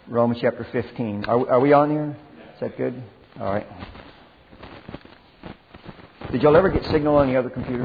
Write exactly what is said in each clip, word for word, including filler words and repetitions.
Romans chapter fifteen. Are, are we on here? Is that good? All right. Did y'all ever get signal on the other computer?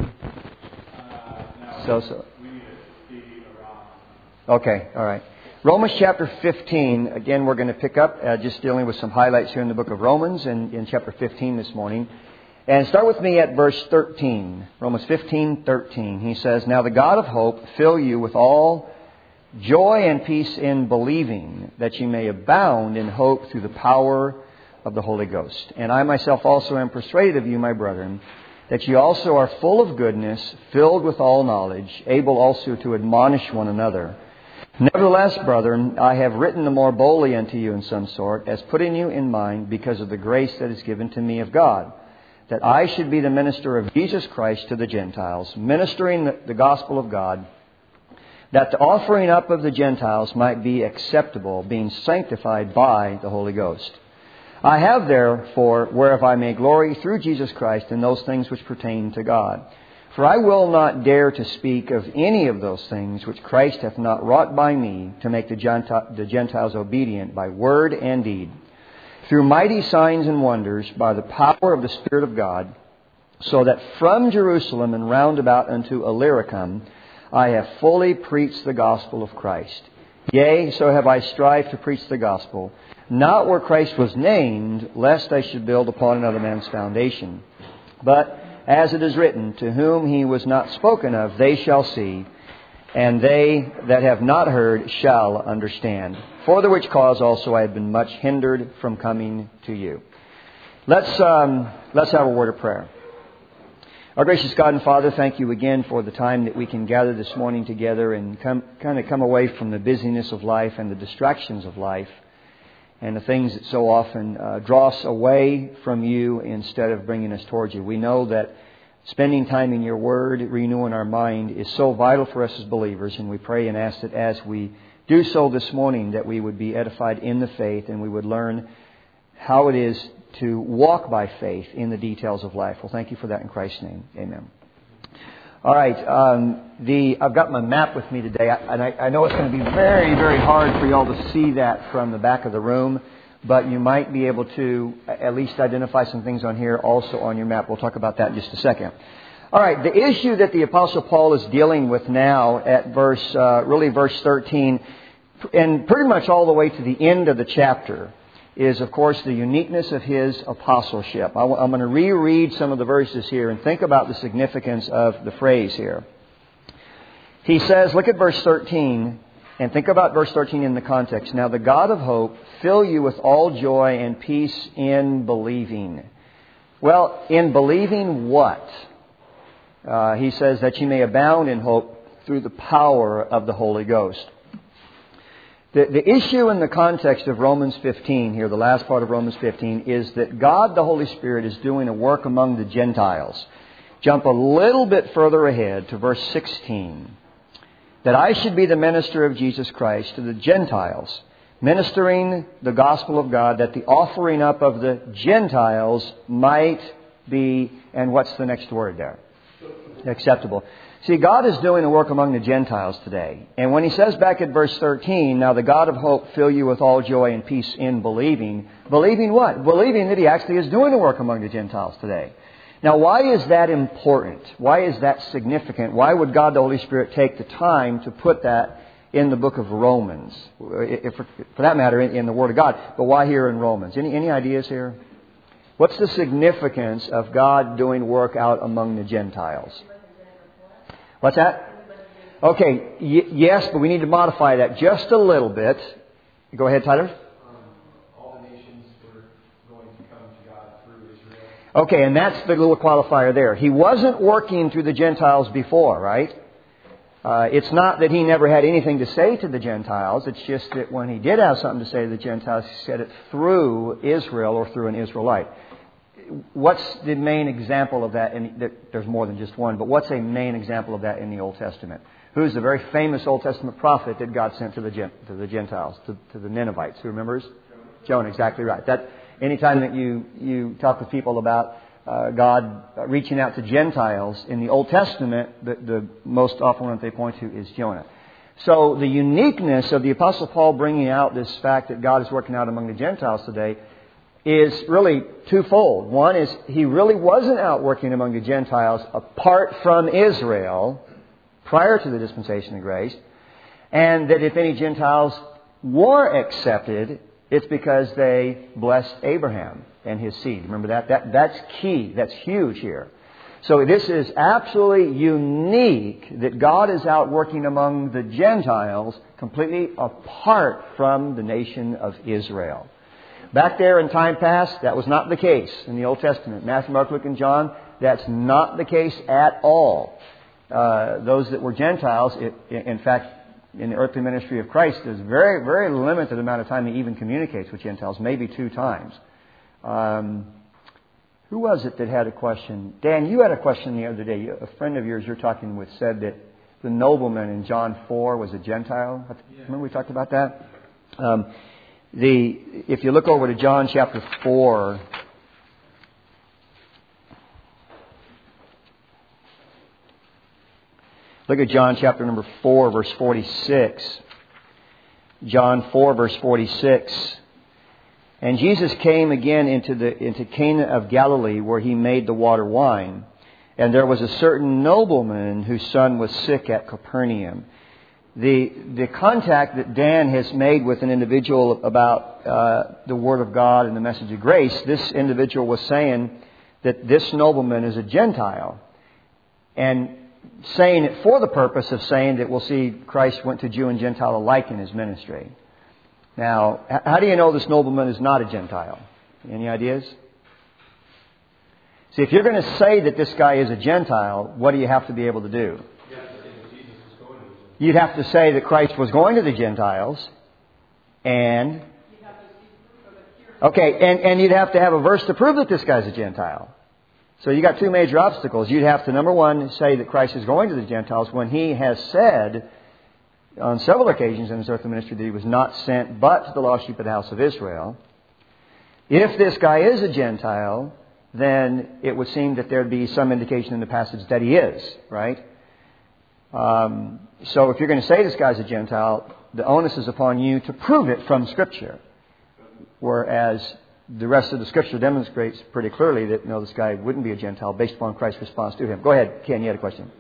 Uh, no. So, so. We need to see around. Okay, all right. Romans chapter fifteen. Again, we're going to pick up uh, just dealing with some highlights here in the book of Romans and in chapter fifteen this morning. And start with me at verse thirteen. Romans fifteen, thirteen. He says, "Now the God of hope fill you with all joy and peace in believing, that you may abound in hope through the power of the Holy Ghost. And I myself also am persuaded of you, my brethren, that you also are full of goodness, filled with all knowledge, able also to admonish one another. Nevertheless, brethren, I have written the more boldly unto you in some sort, as putting you in mind because of the grace that is given to me of God, that I should be the minister of Jesus Christ to the Gentiles, ministering the, the gospel of God, that the offering up of the Gentiles might be acceptable, being sanctified by the Holy Ghost. I have therefore, whereof I may glory through Jesus Christ in those things which pertain to God. For I will not dare to speak of any of those things which Christ hath not wrought by me, to make the Gentiles obedient by word and deed, through mighty signs and wonders, by the power of the Spirit of God, so that from Jerusalem and round about unto Illyricum I have fully preached the gospel of Christ. Yea, so have I strived to preach the gospel, not where Christ was named, lest I should build upon another man's foundation. But as it is written, to whom he was not spoken of, they shall see, and they that have not heard shall understand. For the which cause also I have been much hindered from coming to you." Let's um, let's have a word of prayer. Our gracious God and Father, thank you again for the time that we can gather this morning together and come, kind of come away from the busyness of life and the distractions of life and the things that so often uh, draw us away from you instead of bringing us towards you. We know that spending time in your Word, renewing our mind, is so vital for us as believers, and we pray and ask that as we do so this morning, that we would be edified in the faith and we would learn how it is to walk by faith in the details of life. Well, thank you for that in Christ's name. Amen. All right. Um, the I've got my map with me today, and I, I know it's going to be very, very hard for you all to see that from the back of the room, but you might be able to at least identify some things on here also on your map. We'll talk about that in just a second. All right. The issue that the Apostle Paul is dealing with now at verse, uh, really verse thirteen, and pretty much all the way to the end of the chapter, is, of course, the uniqueness of his apostleship. I'm going to reread some of the verses here and think about the significance of the phrase here. He says, look at verse thirteen, and think about verse thirteen in the context. "Now the God of hope fill you with all joy and peace in believing." Well, in believing what? Uh, he says that you may abound in hope through the power of the Holy Ghost. The, the issue in the context of Romans fifteen here, the last part of Romans fifteen, is that God, the Holy Spirit, is doing a work among the Gentiles. Jump a little bit further ahead to verse sixteen. "That I should be the minister of Jesus Christ to the Gentiles, ministering the gospel of God, that the offering up of the Gentiles might be," and what's the next word there? Acceptable. See, God is doing a work among the Gentiles today. And when he says back at verse thirteen, "Now the God of hope fill you with all joy and peace in believing," believing what? Believing that he actually is doing a work among the Gentiles today. Now, why is that important? Why is that significant? Why would God, the Holy Spirit, take the time to put that in the book of Romans? If, for that matter, in the Word of God. But why here in Romans? Any, any ideas here? What's the significance of God doing work out among the Gentiles? What's that? Okay, y- yes, but we need to modify that just a little bit. Go ahead, Tyler. Um, all the nations were going to come to God through Israel. Okay, and that's the little qualifier there. He wasn't working through the Gentiles before, right? Uh, it's not that he never had anything to say to the Gentiles. It's just that when he did have something to say to the Gentiles, he said it through Israel or through an Israelite. What's the main example of that? In, there's more than just one, but what's a main example of that in the Old Testament? Who's the very famous Old Testament prophet that God sent to the to the Gentiles, to, to the Ninevites? Who remembers? Jonah. Jonah, exactly right. That anytime that you you talk with people about uh, God reaching out to Gentiles in the Old Testament, the, the most often one that they point to is Jonah. So the uniqueness of the Apostle Paul bringing out this fact that God is working out among the Gentiles today is really twofold. One is he really wasn't out working among the Gentiles apart from Israel prior to the dispensation of grace. And that if any Gentiles were accepted, it's because they blessed Abraham and his seed. Remember that? that that's key. That's huge here. So this is absolutely unique that God is out working among the Gentiles completely apart from the nation of Israel. Back there in time past, that was not the case in the Old Testament. Matthew, Mark, Luke, and John, that's not the case at all. Uh, those that were Gentiles, it, in fact, in the earthly ministry of Christ, there's very, very limited amount of time he even communicates with Gentiles, maybe two times. Um, who was it that had a question? Dan, you had a question the other day. A friend of yours you're talking with said that the nobleman in John four was a Gentile. Remember we talked about that? Um, the if you look over to John chapter four, look at John chapter number four, verse forty-six. John four, verse forty-six. And Jesus came again into the into Cana of Galilee, where he made the water wine. And there was a certain nobleman whose son was sick at Capernaum. The the contact that Dan has made with an individual about uh, the Word of God and the message of grace, this individual was saying that this nobleman is a Gentile. And saying it for the purpose of saying that we'll see Christ went to Jew and Gentile alike in his ministry. Now, how do you know this nobleman is not a Gentile? Any ideas? See, if you're going to say that this guy is a Gentile, what do you have to be able to do? You'd have to say that Christ was going to the Gentiles, and okay, and, and you'd have to have a verse to prove that this guy's a Gentile. So you got two major obstacles. You'd have to, number one, say that Christ is going to the Gentiles when he has said on several occasions in his earthly ministry that he was not sent but to the lost sheep of the house of Israel. If this guy is a Gentile, then it would seem that there'd be some indication in the passage that he is, right? Um, so if you're going to say this guy's a Gentile, the onus is upon you to prove it from Scripture. Whereas the rest of the Scripture demonstrates pretty clearly that, no, this guy wouldn't be a Gentile based upon Christ's response to him. Go ahead, Ken, you had a question.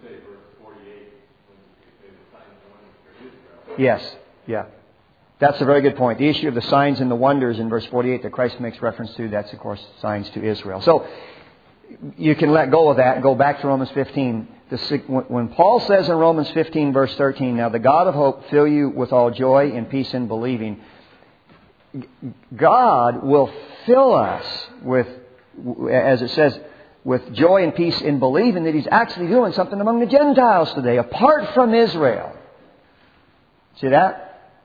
Yes, yeah. That's a very good point. The issue of the signs and the wonders in verse forty-eight that Christ makes reference to, that's, of course, signs to Israel. So you can let go of that and go back to Romans fifteen. The, when Paul says in Romans fifteen, verse thirteen, now the God of hope fill you with all joy and peace in believing. God will fill us with, as it says, with joy and peace in believing that He's actually doing something among the Gentiles today, apart from Israel. See that?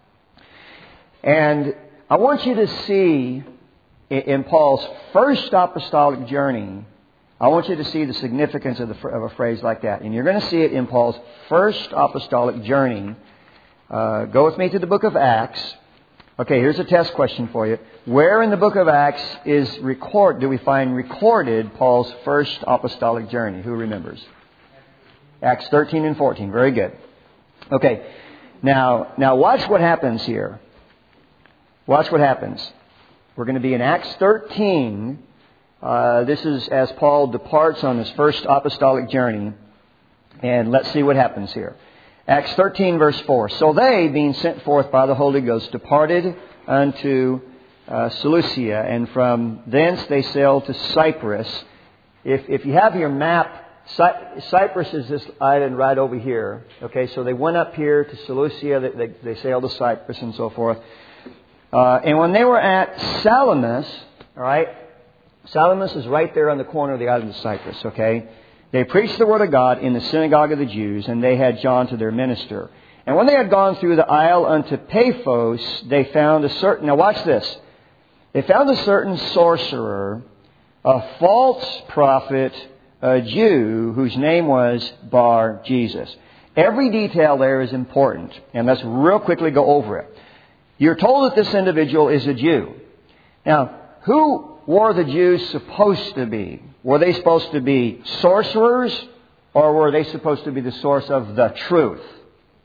And I want you to see in Paul's first apostolic journey, I want you to see the significance of, the, of a phrase like that. And you're going to see it in Paul's first apostolic journey. Uh, go with me to the book of Acts. Okay, here's a test question for you. Where in the book of Acts is record? Do we find recorded Paul's first apostolic journey? Who remembers? Acts thirteen and fourteen. Very good. Okay, now now watch what happens here. Watch what happens. We're going to be in Acts thirteen. Uh, this is as Paul departs on his first apostolic journey. And let's see what happens here. Acts thirteen, verse four. So they, being sent forth by the Holy Ghost, departed unto uh, Seleucia, and from thence they sailed to Cyprus. If, if you have your map, Cy- Cyprus is this island right over here. Okay, so they went up here to Seleucia, they, they, they sailed to Cyprus and so forth. Uh, and when they were at Salamis, all right, Salamis is right there on the corner of the island of Cyprus, okay? They preached the word of God in the synagogue of the Jews, and they had John to their minister. And when they had gone through the isle unto Paphos, they found a certain, now watch this, they found a certain sorcerer, a false prophet, a Jew, whose name was Bar Jesus. Every detail there is important, and let's real quickly go over it. You're told that this individual is a Jew. Now, who were the Jews supposed to be? Were they supposed to be sorcerers, or were they supposed to be the source of the truth?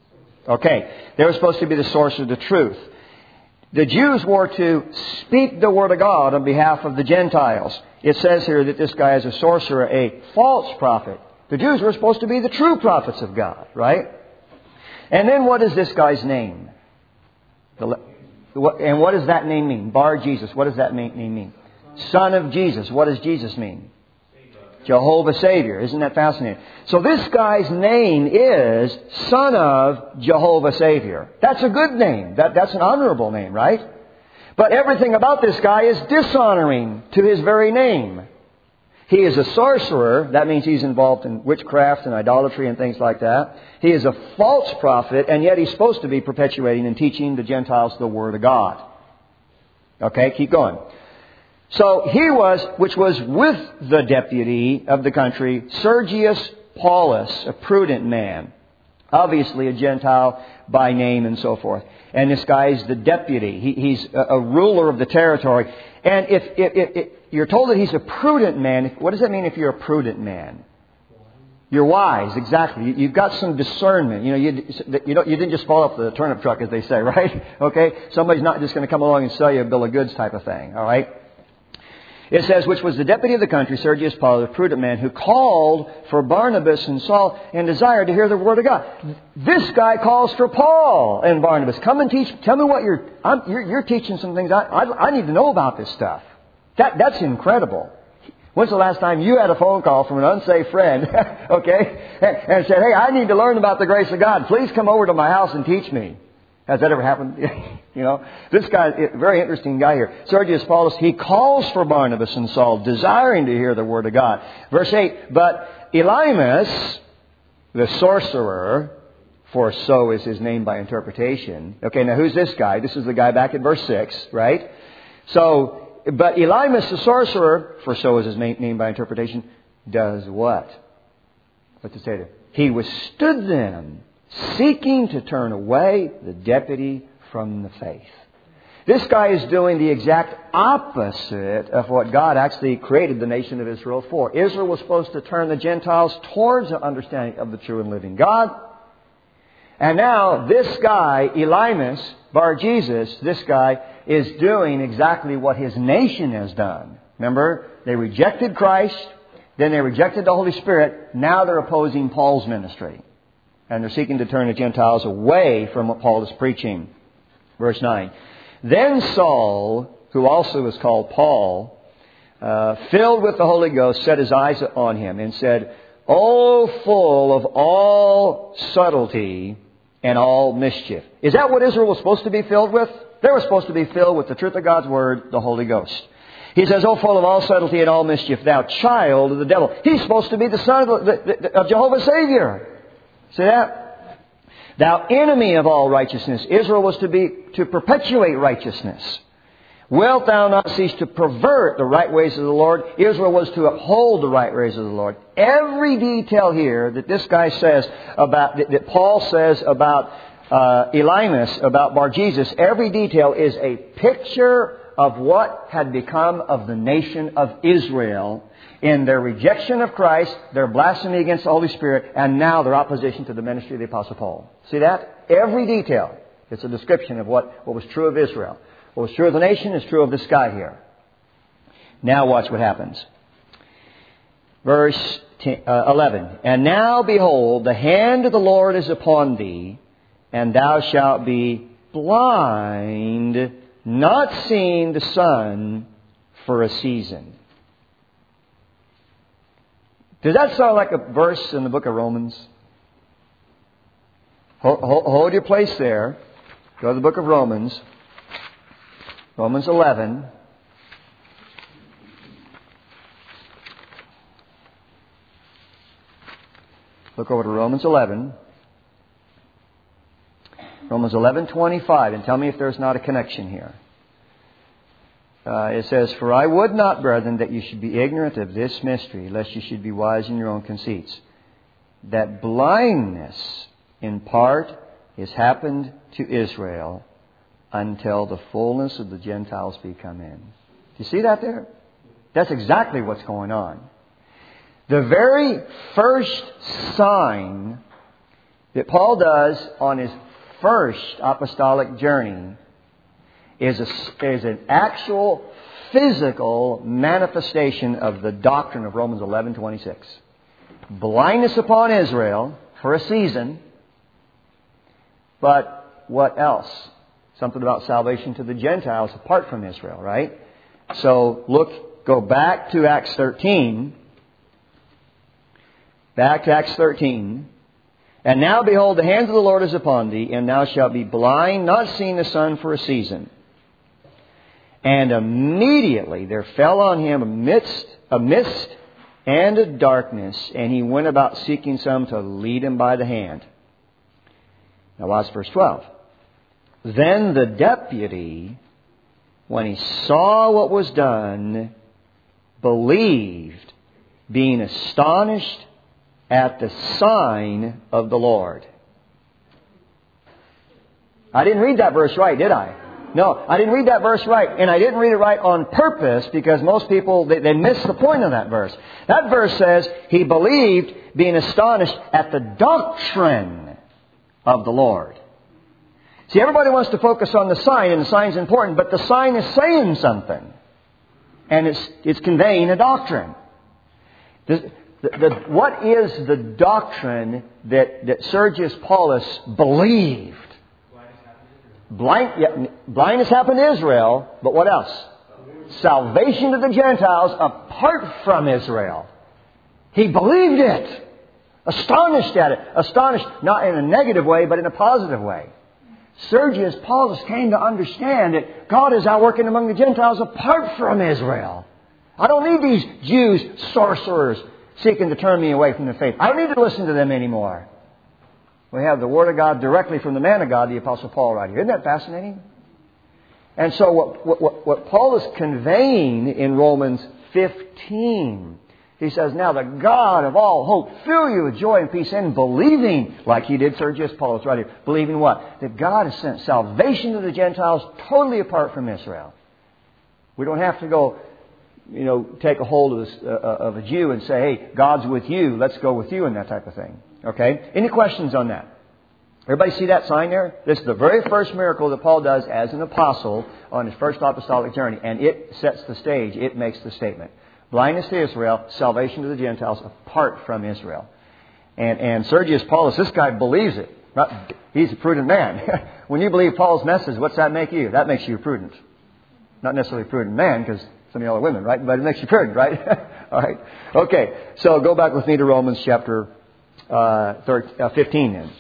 Okay, they were supposed to be the source of the truth. The Jews were to speak the Word of God on behalf of the Gentiles. It says here that this guy is a sorcerer, a false prophet. The Jews were supposed to be the true prophets of God, right? And then what is this guy's name? The, and what does that name mean? Bar Jesus. What does that name mean? Son of Jesus. What does Jesus mean? Jehovah Savior. Isn't that fascinating? So this guy's name is Son of Jehovah Savior. That's a good name. That, that's an honorable name, right? But everything about this guy is dishonoring to his very name. He is a sorcerer. That means he's involved in witchcraft and idolatry and things like that. He is a false prophet, and yet he's supposed to be perpetuating and teaching the Gentiles the Word of God. Okay, keep going. So he was, which was with the deputy of the country, Sergius Paulus, a prudent man. Obviously a Gentile by name and so forth. And this guy is the deputy. He, he's a, a ruler of the territory. And if, if, if, if you're told that he's a prudent man, what does that mean if you're a prudent man? You're wise, exactly. You, you've got some discernment. You know, you, you, don't, you didn't just fall off the turnip truck, as they say, right? Okay? Somebody's not just going to come along and sell you a bill of goods type of thing, all right? It says, which was the deputy of the country, Sergius Paulus, a prudent man, who called for Barnabas and Saul and desired to hear the Word of God. This guy calls for Paul and Barnabas. Come and teach. Tell me what you're, I'm, you're, you're teaching some things. I, I, I need to know about this stuff. That, that's incredible. When's the last time you had a phone call from an unsafe friend, okay, and, and said, hey, I need to learn about the grace of God. Please come over to my house and teach me. Has that ever happened? You know, this guy, very interesting guy here. Sergius Paulus, he calls for Barnabas and Saul, desiring to hear the Word of God. Verse eight, but Elymas, the sorcerer, for so is his name by interpretation. Okay, now who's this guy? This is the guy back at verse six, right? So, but Elymas, the sorcerer, for so is his name by interpretation, does what? What's it say there? He withstood them, seeking to turn away the deputy from the faith. This guy is doing the exact opposite of what God actually created the nation of Israel for. Israel was supposed to turn the Gentiles towards an understanding of the true and living God. And now this guy, Elymas, Bar Jesus, this guy is doing exactly what his nation has done. Remember, they rejected Christ, then they rejected the Holy Spirit. Now they're opposing Paul's ministry. And they're seeking to turn the Gentiles away from what Paul is preaching. Verse nine. Then Saul, who also is called Paul, uh, filled with the Holy Ghost, set his eyes on him and said, O full of all subtlety and all mischief. Is that what Israel was supposed to be filled with? They were supposed to be filled with the truth of God's Word, the Holy Ghost. He says, O full of all subtlety and all mischief, thou child of the devil. He's supposed to be the son of, the, the, of Jehovah's Savior. See that? Thou enemy of all righteousness. Israel was to be to perpetuate righteousness. Wilt thou not cease to pervert the right ways of the Lord? Israel was to uphold the right ways of the Lord. Every detail here that this guy says about, that, that Paul says about uh, Elymas, about Bar Jesus, every detail is a picture of what had become of the nation of Israel in their rejection of Christ, their blasphemy against the Holy Spirit, and now their opposition to the ministry of the Apostle Paul. See that? Every detail. It's a description of what, what was true of Israel. What was true of the nation is true of this guy here. Now watch what happens. Verse eleven. And now behold, the hand of the Lord is upon thee, and thou shalt be blind, not seeing the sun for a season. Does that sound like a verse in the book of Romans? Hold, hold, hold your place there. Go to the book of Romans. Romans eleven. Look over to Romans eleven. Romans eleven twenty-five, and tell me if there's not a connection here. Uh, it says, For I would not, brethren, that you should be ignorant of this mystery, lest you should be wise in your own conceits, that blindness in part is happened to Israel until the fullness of the Gentiles be come in. Do you see that there? That's exactly what's going on. The very first sign that Paul does on his first apostolic journey is, a, is an actual physical manifestation of the doctrine of Romans eleven twenty-six. Blindness upon Israel for a season, but what else? Something about salvation to the Gentiles apart from Israel, right? So look, go back to Acts thirteen. Back to Acts thirteen. And now behold, the hands of the Lord is upon thee, and thou shalt be blind, not seeing the sun for a season. And immediately there fell on him a mist, a mist and a darkness, and he went about seeking some to lead him by the hand. Now watch verse twelve. Then the deputy, when he saw what was done, believed, being astonished at the sign of the Lord. I didn't read that verse right, did I? No, I didn't read that verse right. And I didn't read it right on purpose because most people, they, they miss the point of that verse. That verse says, he believed, being astonished at the doctrine of the Lord. See, everybody wants to focus on the sign, and the sign's important, but the sign is saying something. And it's, it's conveying a doctrine. The, the, the, what is the doctrine that, that Sergius Paulus believed? Blind, yeah, blindness happened to Israel, but what else? Salvation to the Gentiles apart from Israel. He believed it. Astonished at it. Astonished, not in a negative way, but in a positive way. Sergius Paulus came to understand that God is out working among the Gentiles apart from Israel. I don't need these Jews, sorcerers, seeking to turn me away from the faith. I don't need to listen to them anymore. We have the Word of God directly from the man of God, the Apostle Paul, right here. Isn't that fascinating? And so what, what, what Paul is conveying in Romans fifteen, he says, now the God of all hope fill you with joy and peace in believing, like he did Sergius Paulus right here. Believing what? That God has sent salvation to the Gentiles totally apart from Israel. We don't have to go, you know, take a hold of, this, uh, of a Jew and say, hey, God's with you, let's go with you, and that type of thing. Okay? Any questions on that? Everybody see that sign there? This is the very first miracle that Paul does as an apostle on his first apostolic journey. And it sets the stage. It makes the statement. Blindness to Israel, salvation to the Gentiles apart from Israel. And, and Sergius Paulus, this guy believes it. He's a prudent man. When you believe Paul's message, what's that make you? That makes you prudent. Not necessarily a prudent man, because some of y'all are women, right? But it makes you prudent, right? All right. Okay. So go back with me to Romans chapter uh, fifteen then.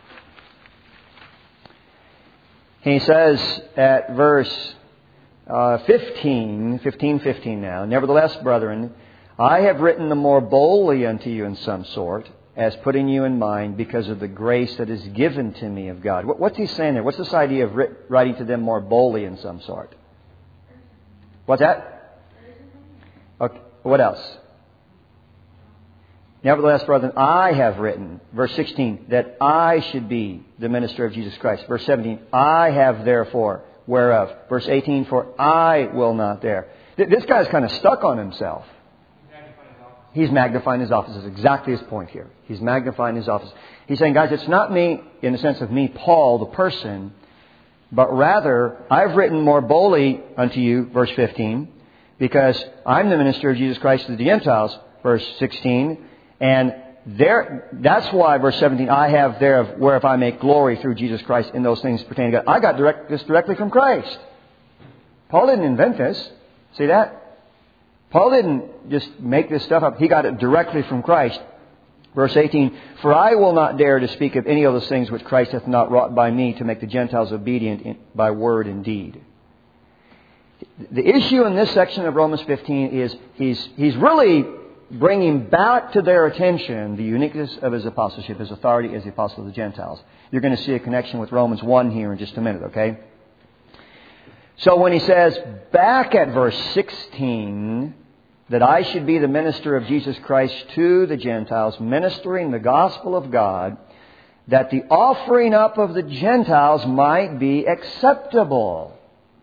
He says at verse uh, fifteen, fifteen, fifteen now, nevertheless, brethren, I have written the more boldly unto you in some sort, as putting you in mind because of the grace that is given to me of God. What's he saying there? What's this idea of writing to them more boldly in some sort? What's that? Okay. What else? Nevertheless, brethren, I have written, verse sixteen, that I should be the minister of Jesus Christ. Verse seventeen, I have therefore, whereof. Verse eighteen, for I will not there. This guy's kind of stuck on himself. He's magnifying his office. That's exactly his point here. He's magnifying his office. He's saying, guys, it's not me in the sense of me, Paul, the person, but rather, I've written more boldly unto you, verse fifteen, because I'm the minister of Jesus Christ to the Gentiles, verse sixteen, and there, that's why, verse seventeen, I have thereof whereof I make glory through Jesus Christ in those things pertaining to God. I got direct, this directly from Christ. Paul didn't invent this. See that? Paul didn't just make this stuff up. He got it directly from Christ. Verse eighteen, for I will not dare to speak of any of those things which Christ hath not wrought by me to make the Gentiles obedient in, by word and deed. The issue in this section of Romans fifteen is he's, he's really bringing back to their attention the uniqueness of his apostleship, his authority as the apostle of the Gentiles. You're going to see a connection with Romans one here in just a minute, okay? So when he says back at verse sixteen, that I should be the minister of Jesus Christ to the Gentiles, ministering the gospel of God, that the offering up of the Gentiles might be acceptable,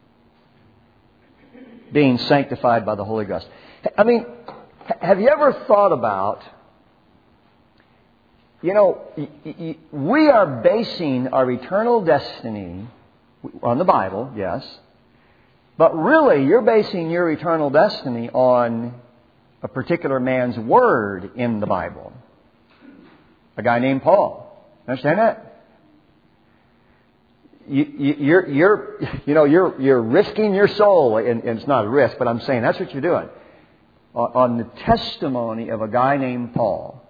being sanctified by the Holy Ghost. I mean, have you ever thought about you know, we are basing our eternal destiny on the Bible, yes. But really, you're basing your eternal destiny on a particular man's word in the Bible. A guy named Paul. Understand that? You, you, you're, you're, you know, you're, you're risking your soul, and, and it's not a risk, but I'm saying that's what you're doing. On, on the testimony of a guy named Paul.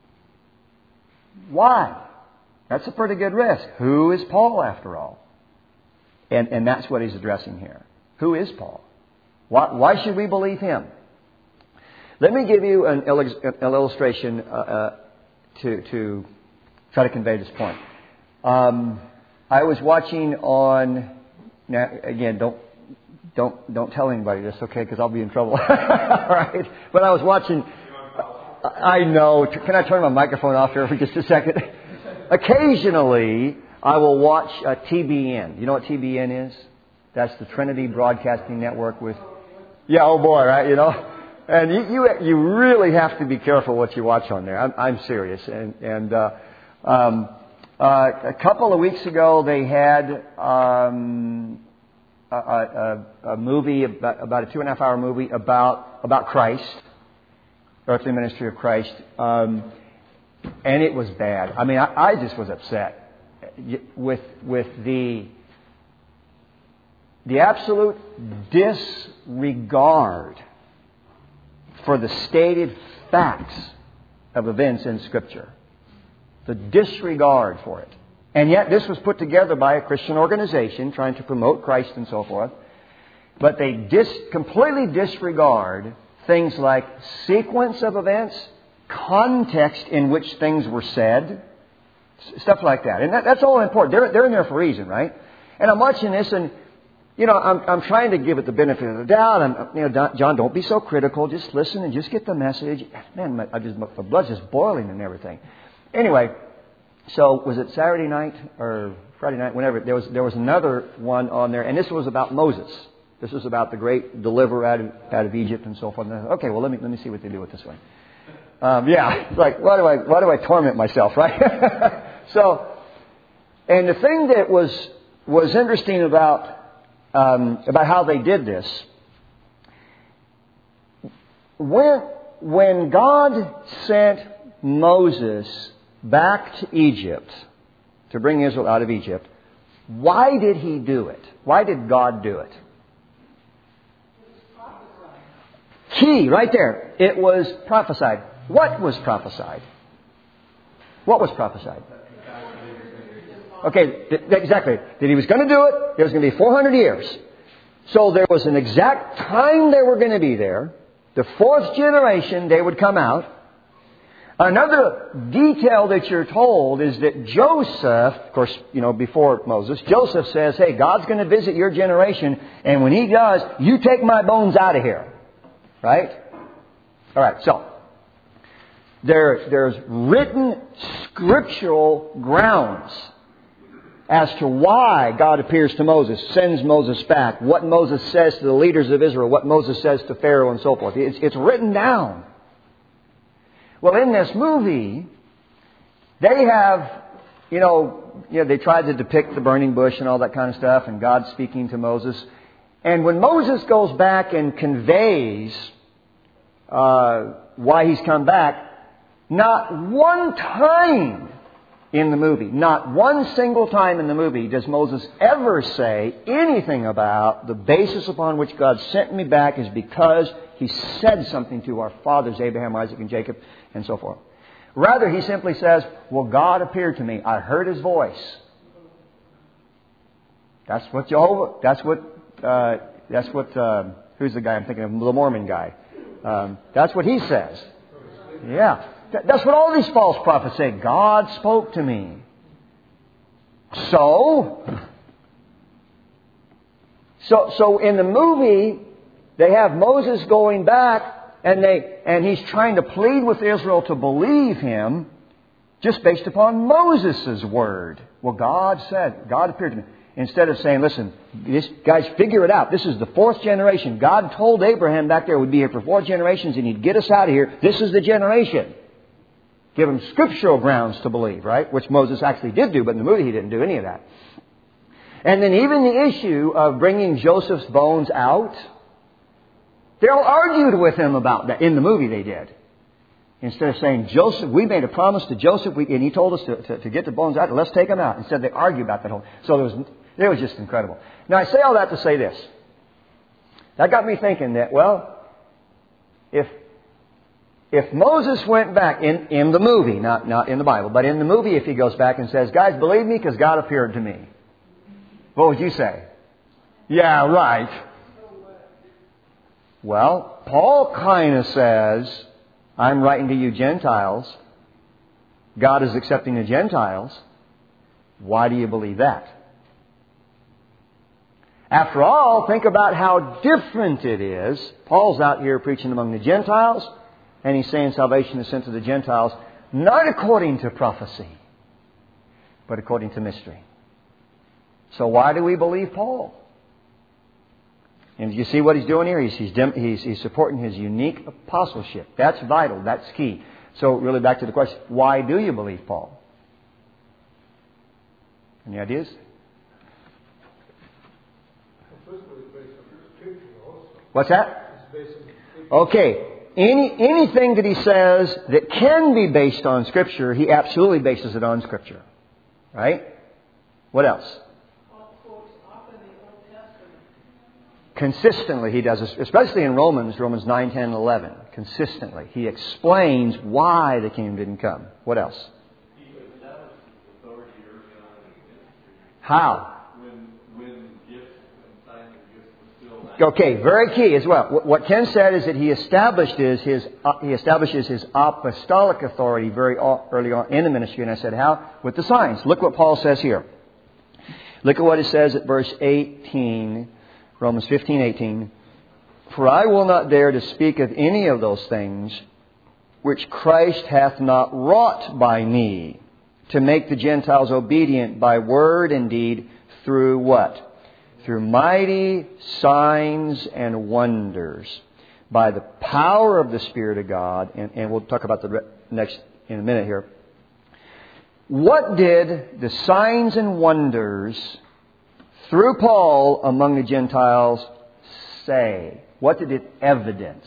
Why? That's a pretty good risk. Who is Paul, after all? And, and that's what he's addressing here. Who is Paul? Why, why should we believe him? Let me give you an, an illustration uh, uh, to, to try to convey this point. Um, I was watching on. Now, again, don't don't don't tell anybody this, okay? Because I'll be in trouble. All right. But I was watching. I know. Can I turn my microphone off here for just a second? Occasionally, I will watch uh, T B N. You know what T B N is? That's the Trinity Broadcasting Network with. Yeah, oh boy, right? You know. And you, you you really have to be careful what you watch on there. I'm, I'm serious. And and uh, um, uh, a couple of weeks ago, they had um, a, a, a movie about, about a two and a half hour movie about about Christ, earthly ministry of Christ, um, and it was bad. I mean, I, I just was upset with with the the absolute disregard for the stated facts of events in Scripture. The disregard for it. And yet this was put together by a Christian organization trying to promote Christ and so forth. But they dis- completely disregard things like sequence of events, context in which things were said, stuff like that. And that, that's all important. They're, they're in there for a reason, right? And I'm watching this and You know, I'm, I'm trying to give it the benefit of the doubt. I'm, you know, John, don't be so critical. Just listen and just get the message. Man, my, I just, my blood's just boiling and everything. Anyway, so was it Saturday night or Friday night? Whenever there was, there was another one on there, and this was about Moses. This was about the great deliverer out of, out of Egypt and so forth. And I thought, okay, well, let me let me see what they do with this one. Um, yeah, it's like why do I why do I torment myself, right? So, and the thing that was was interesting about. Um, about how they did this. When, when God sent Moses back to Egypt to bring Israel out of Egypt, why did He do it? Why did God do it? Key, right there. It was prophesied. What was prophesied? What was prophesied? Okay, exactly. That He was going to do it. It was going to be four hundred years. So there was an exact time they were going to be there. The fourth generation, they would come out. Another detail that you're told is that Joseph, of course, you know, before Moses, Joseph says, hey, God's going to visit your generation. And when He does, you take my bones out of here. Right? All right, so. There, there's written scriptural grounds as to why God appears to Moses, sends Moses back, what Moses says to the leaders of Israel, what Moses says to Pharaoh and so forth. It's, it's written down. Well, in this movie, they have, you know, you know, they tried to depict the burning bush and all that kind of stuff, and God speaking to Moses. And when Moses goes back and conveys uh, why he's come back, not one time in the movie, not one single time in the movie does Moses ever say anything about the basis upon which God sent me back is because He said something to our fathers, Abraham, Isaac, and Jacob, and so forth. Rather, he simply says, well, God appeared to me. I heard His voice. That's what Jehovah, that's what, uh, that's what, uh, who's the guy I'm thinking of? The Mormon guy. Um, that's what he says. Yeah. That's what all these false prophets say. God spoke to me. So, so, so in the movie, they have Moses going back, and they, and he's trying to plead with Israel to believe him, just based upon Moses' word. Well, God said, God appeared to me. Instead of saying, listen, this, guys, figure it out. This is the fourth generation. God told Abraham back there we'd be here for four generations, and He'd get us out of here. This is the generation. Give them scriptural grounds to believe, right? Which Moses actually did do, but in the movie he didn't do any of that. And then even the issue of bringing Joseph's bones out, they all argued with him about that. In the movie they did. Instead of saying, Joseph, we made a promise to Joseph, we, and he told us to, to, to get the bones out, let's take them out. Instead they argue about that whole... So it was, it was just incredible. Now I say all that to say this. That got me thinking that, well, if if Moses went back in, in the movie, not, not in the Bible, but in the movie if he goes back and says, guys, believe me because God appeared to me. What would you say? Yeah, right. Well, Paul kind of says, I'm writing to you Gentiles. God is accepting the Gentiles. Why do you believe that? After all, think about how different it is. Paul's out here preaching among the Gentiles, and he's saying salvation is sent to the Gentiles, not according to prophecy, but according to mystery. So why do we believe Paul? And you see what he's doing here? He's, he's, he's, he's supporting his unique apostleship. That's vital. That's key. So really back to the question, why do you believe Paul? Any ideas? What's that? Okay. Any, anything that he says that can be based on Scripture, he absolutely bases it on Scripture. Right? What else? Consistently he does this, especially in Romans, Romans nine, ten, and eleven. Consistently. He explains why the kingdom didn't come. What else? How? Okay, very key as well. What Ken said is that he establishes his uh, he establishes his apostolic authority very early on in the ministry. And I said, how? With the signs. Look what Paul says here. Look at what it says at verse eighteen. Romans fifteen, eighteen. For I will not dare to speak of any of those things which Christ hath not wrought by me, to make the Gentiles obedient by word and deed through what? Through mighty signs and wonders, by the power of the Spirit of God. And, and we'll talk about the next in a minute here. What did the signs and wonders through Paul among the Gentiles say? What did it evidence?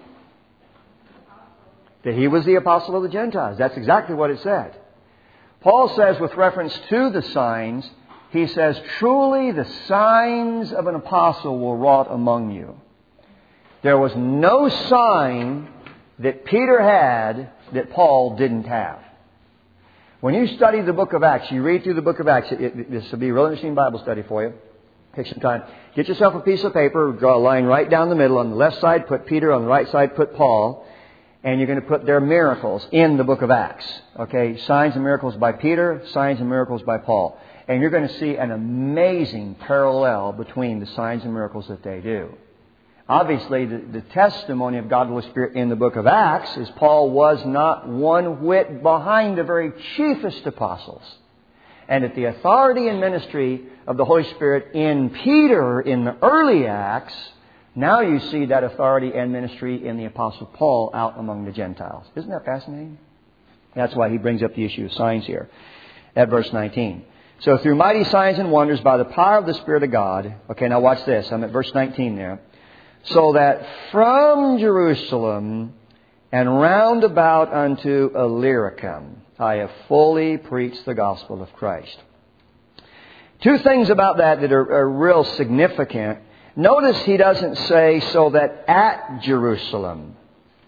That he was the apostle of the Gentiles. That's exactly what it said. Paul says with reference to the signs, he says, truly the signs of an apostle were wrought among you. There was no sign that Peter had that Paul didn't have. When you study the book of Acts, you read through the book of Acts, it, it, this will be a real interesting Bible study for you. Take some time. Get yourself a piece of paper, draw a line right down the middle. On the left side, put Peter. On the right side, put Paul. And you're going to put their miracles in the book of Acts. Okay, signs and miracles by Peter, signs and miracles by Paul. And you're going to see an amazing parallel between the signs and miracles that they do. Obviously, the, the testimony of God the Holy Spirit in the book of Acts is Paul was not one whit behind the very chiefest apostles. And that the authority and ministry of the Holy Spirit in Peter in the early Acts, now you see that authority and ministry in the Apostle Paul out among the Gentiles. Isn't that fascinating? That's why he brings up the issue of signs here at verse nineteen. So through mighty signs and wonders by the power of the Spirit of God. Okay, now watch this. I'm at verse nineteen there. So that from Jerusalem and round about unto Illyricum I have fully preached the gospel of Christ. Two things about that that are, are real significant. Notice he doesn't say so that at Jerusalem.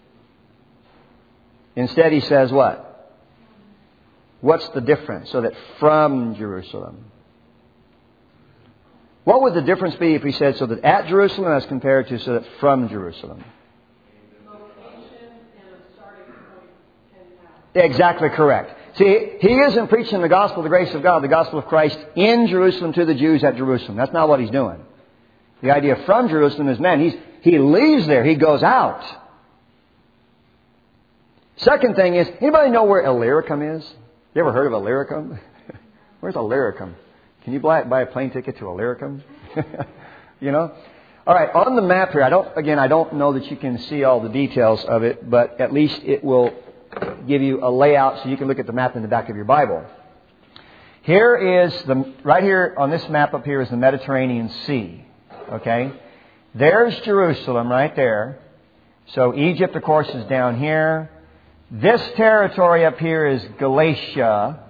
Instead he says what? What's the difference? So that from Jerusalem. What would the difference be if he said so that at Jerusalem as compared to so that from Jerusalem? Exactly correct. See, he isn't preaching the gospel of the grace of God, the gospel of Christ in Jerusalem to the Jews at Jerusalem. That's not what he's doing. The idea from Jerusalem is, man, he's, he leaves there. He goes out. Second thing is, anybody know where Illyricum is? You ever heard of Illyricum? Where's Illyricum? Can you buy, buy a plane ticket to Illyricum? You know? All right, on the map here, I don't, again, I don't know that you can see all the details of it, but at least it will give you a layout so you can look at the map in the back of your Bible. Here is the, right here on this map up here is the Mediterranean Sea. Okay? There's Jerusalem right there. So Egypt, of course, is down here. This territory up here is Galatia.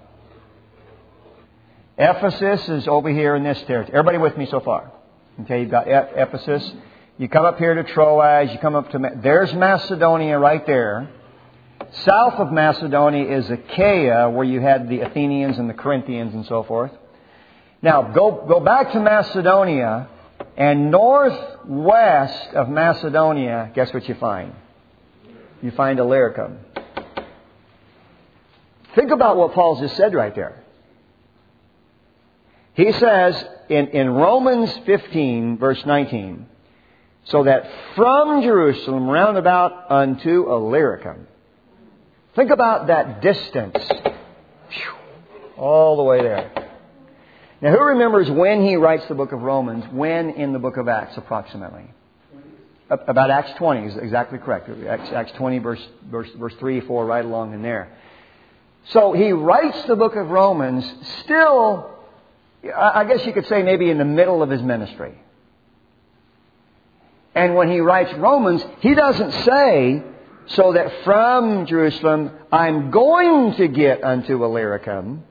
Ephesus is over here in this territory. Everybody with me so far? Okay, you've got Ephesus. You come up here to Troas. You come up to... There's Macedonia right there. South of Macedonia is Achaia, where you had the Athenians and the Corinthians and so forth. Now, go, go back to Macedonia, and northwest of Macedonia, guess what you find? You find Illyricum. Think about what Paul just said right there. He says in, in Romans fifteen, verse nineteen, so that from Jerusalem round about unto Illyricum. Think about that distance. All the way there. Now, who remembers when he writes the book of Romans? When in the book of Acts, approximately? About Acts twenty is exactly correct. Acts, Acts twenty, verse, verse, verse three, four, right along in there. So he writes the book of Romans still, I guess you could say maybe in the middle of his ministry. And when he writes Romans, he doesn't say, so that from Jerusalem I'm going to get unto Illyricum.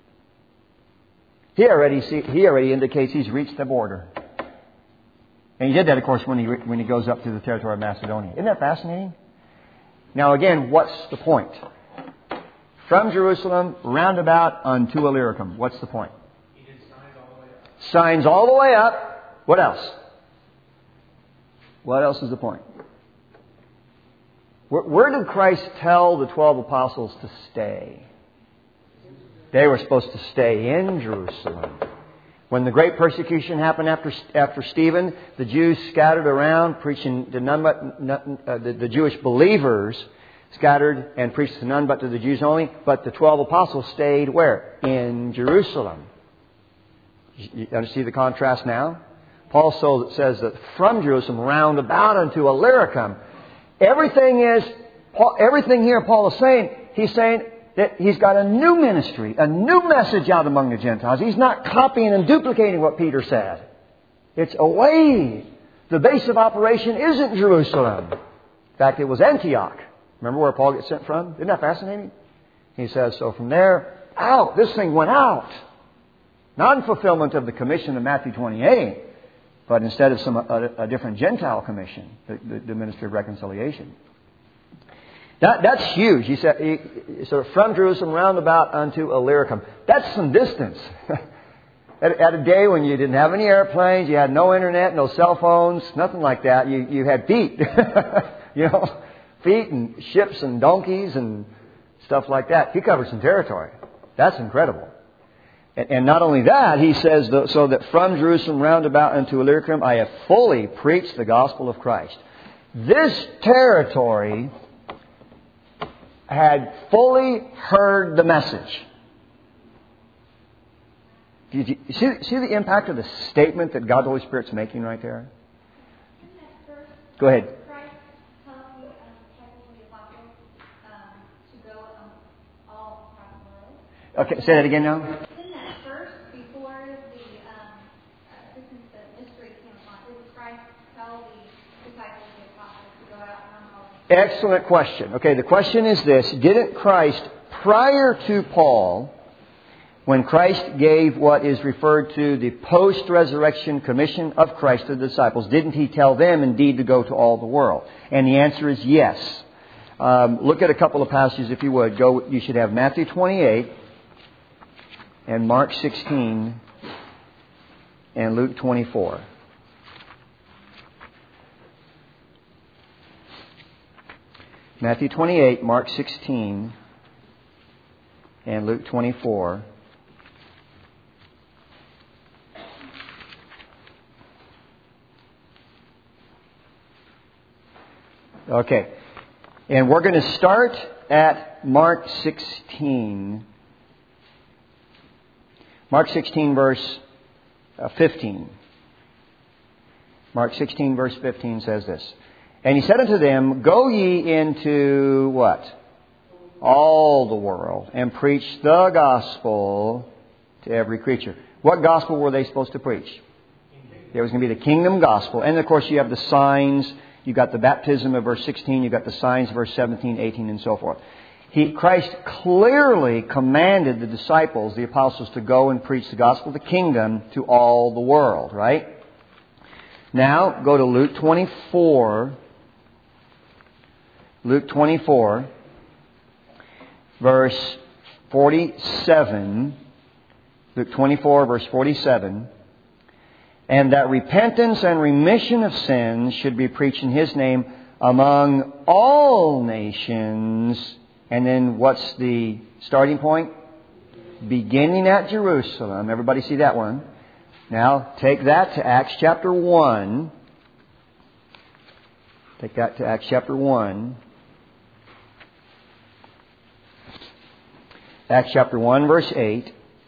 He already see, he already indicates he's reached the border. And he did that, of course, when he when he goes up to the territory of Macedonia. Isn't that fascinating? Now, again, what's the point? From Jerusalem, roundabout unto Illyricum. What's the point? He did signs all the way up. Signs all the way up. What else? What else is the point? Where, where did Christ tell the twelve apostles to stay? They were supposed to stay in Jerusalem. When the great persecution happened after after Stephen, the Jews scattered around preaching to none but none, uh, the, the Jewish believers scattered and preached to none but to the Jews only. But the twelve apostles stayed where? In Jerusalem. You understand the contrast now? Paul so says that from Jerusalem round about unto Illyricum. Everything is everything here Paul is saying. He's saying that he's got a new ministry, a new message out among the Gentiles. He's not copying and duplicating what Peter said. It's away. The base of operation isn't Jerusalem. In fact, it was Antioch. Remember where Paul gets sent from? Isn't that fascinating? He says, so from there out, this thing went out. Not in fulfillment of the commission of Matthew twenty-eight, but instead of some a, a different Gentile commission, the, the, the ministry of reconciliation. That, that's huge. He said, he, so from Jerusalem roundabout unto Illyricum. That's some distance. at, at a day when you didn't have any airplanes, you had no internet, no cell phones, nothing like that. You, you had feet. you know, feet and ships and donkeys and stuff like that. He covered some territory. That's incredible. And, and not only that, he says, so that from Jerusalem roundabout unto Illyricum, I have fully preached the gospel of Christ. This territory had fully heard the message. Do you, see, see the impact of the statement that God the Holy Spirit's making right there? Go ahead. Christ tells the disciples and the apostles um, to go um, all across the world. Okay, say that again now. Isn't that first before the um, uh, this is the mystery came upon? Did Christ tell the disciples and the apostles to go out and all? Excellent question. Okay, the question is this. Didn't Christ, prior to Paul, when Christ gave what is referred to the post-resurrection commission of Christ to the disciples, didn't He tell them indeed to go to all the world? And the answer is yes. Um, look at a couple of passages if you would. Go. You should have Matthew twenty-eight and Mark sixteen and Luke twenty-four. Matthew twenty-eight, Mark sixteen, and Luke twenty-four. Okay. And we're going to start at Mark sixteen. Mark sixteen, verse fifteen. Mark sixteen, verse fifteen says this. And He said unto them, go ye into what? all the world and preach the gospel to every creature. What gospel were they supposed to preach? There was going to be the kingdom gospel. And of course you have the signs. You've got the baptism of verse sixteen. You've got the signs of verse seventeen, eighteen, and so forth. He, Christ clearly commanded the disciples, the apostles, to go and preach the gospel of the kingdom to all the world, right? Now, go to Luke twenty-four. Luke twenty-four, verse forty-seven. Luke twenty-four, verse forty-seven. And that repentance and remission of sins should be preached in His name among all nations. And then what's the starting point? Beginning at Jerusalem. Everybody see that one? Now, take that to Acts chapter one. Take that to Acts chapter one. Acts chapter one, verse eight.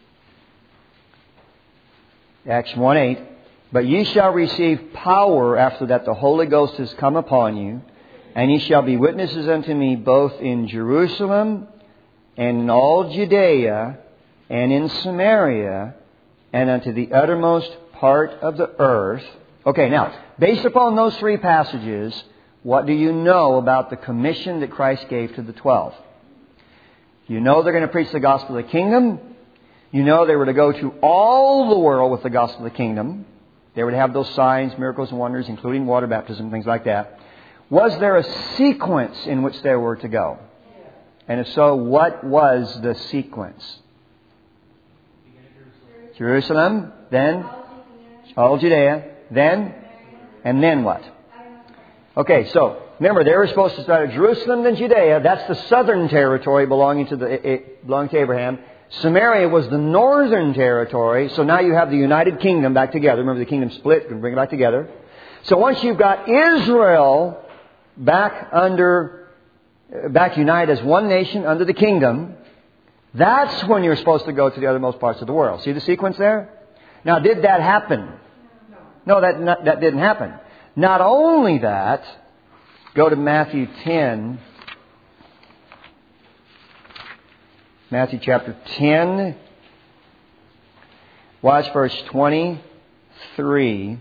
Acts one eight. But ye shall receive power after that the Holy Ghost is come upon you, and ye shall be witnesses unto me both in Jerusalem and in all Judea and in Samaria and unto the uttermost part of the earth. Okay, now, based upon those three passages, what do you know about the commission that Christ gave to the twelve? You know they're going to preach the gospel of the kingdom. You know they were to go to all the world with the gospel of the kingdom. They were to have those signs, miracles, and wonders, including water baptism, things like that. Was there a sequence in which they were to go? And if so, what was the sequence? Jerusalem, then all Judea, then, and then what? Okay, so remember they were supposed to start at Jerusalem, then Judea. That's the southern territory belonging to the belonging to Abraham. Samaria was the northern territory. So now you have the United Kingdom back together. Remember the kingdom split, you can bring it back together. So once you've got Israel back under, back united as one nation under the kingdom, that's when you're supposed to go to the othermost parts of the world. See the sequence there? Now, did that happen? No, that not, that didn't happen. Not only that, go to Matthew ten. Matthew chapter ten. Watch verse twenty-three.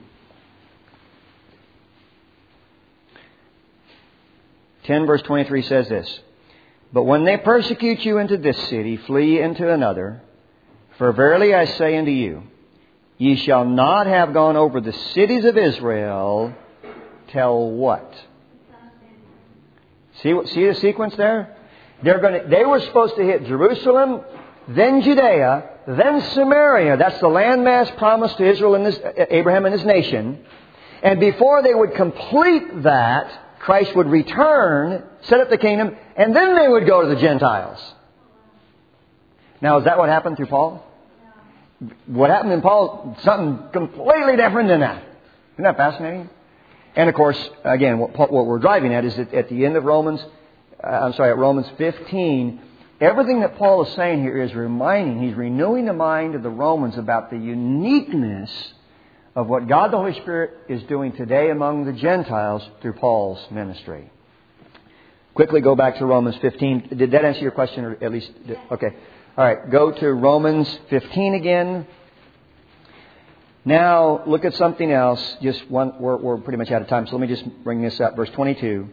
ten verse twenty-three says this. But when they persecute you into this city, flee into another. For verily I say unto you, ye shall not have gone over the cities of Israel till what? See, see the sequence there? They're going to, they were supposed to hit Jerusalem, then Judea, then Samaria. That's the landmass promised to Israel and his, Abraham and his nation. And before they would complete that, Christ would return, set up the kingdom, and then they would go to the Gentiles. Now, is that what happened through Paul? What happened in Paul, something completely different than that. Isn't that fascinating? And of course, again, what, what we're driving at is that at the end of Romans, uh, I'm sorry, at Romans fifteen, everything that Paul is saying here is reminding, he's renewing the mind of the Romans about the uniqueness of what God the Holy Spirit is doing today among the Gentiles through Paul's ministry. Quickly go back to Romans fifteen. Did that answer your question, or at least? Okay. All right. Go to Romans fifteen again. Now, look at something else. Just one. We're, we're pretty much out of time, so let me just bring this up. Verse twenty-two.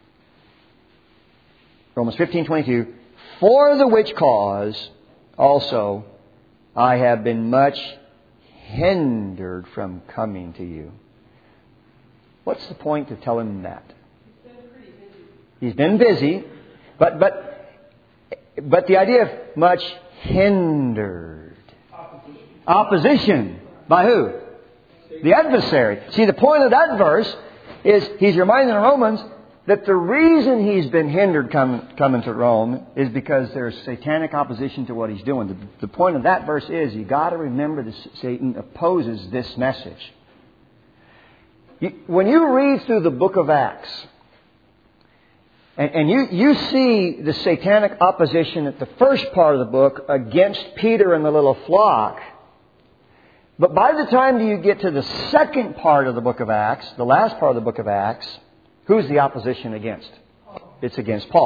Romans fifteen twenty-two. For the which cause also I have been much hindered from coming to you. What's the point to tell him that? He's been busy, but but but the idea of much hindered. Opposition. Opposition. By who? The adversary. See, the point of that verse is he's reminding the Romans that the reason he's been hindered coming, coming to Rome is because there's satanic opposition to what he's doing. The, the point of that verse is you got to remember that Satan opposes this message. You, when you read through the book of Acts, and, and you, you see the satanic opposition at the first part of the book against Peter and the little flock, but by the time you get to the second part of the book of Acts, the last part of the book of Acts, who's the opposition against? It's against Paul.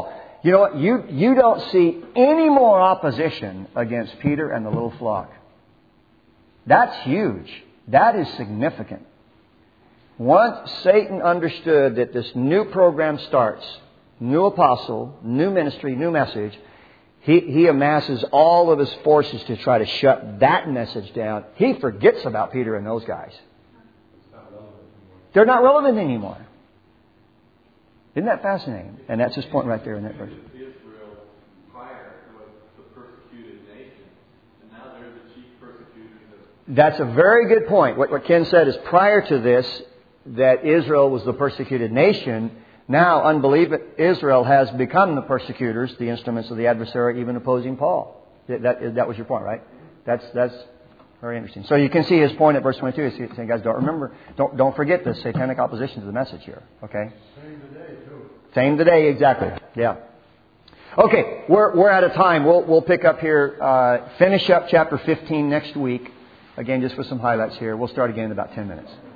You know what? You, you don't see any more opposition against Peter and the little flock. That's huge. That is significant. Once Satan understood that this new program starts, new apostle, new ministry, new message, he, he amasses all of his forces to try to shut that message down. He forgets about Peter and those guys. They're not relevant anymore. Isn't that fascinating? And that's his point right there in that verse. Israel prior was the persecuted nation, and now they're the chief persecutors of... That's a very good point. What, what Ken said is prior to this, that Israel was the persecuted nation. Now, unbelieving Israel has become the persecutors, the instruments of the adversary, even opposing Paul. That, that, that was your point, right? That's that's very interesting. So you can see his point at verse twenty-two. He's saying, guys, don't remember, don't don't forget the satanic opposition to the message here. Okay. Same today too. Same today, exactly. Yeah. Okay, we're we're out of time. We'll we'll pick up here. Uh, finish up chapter fifteen next week. Again, just with some highlights here. We'll start again in about ten minutes.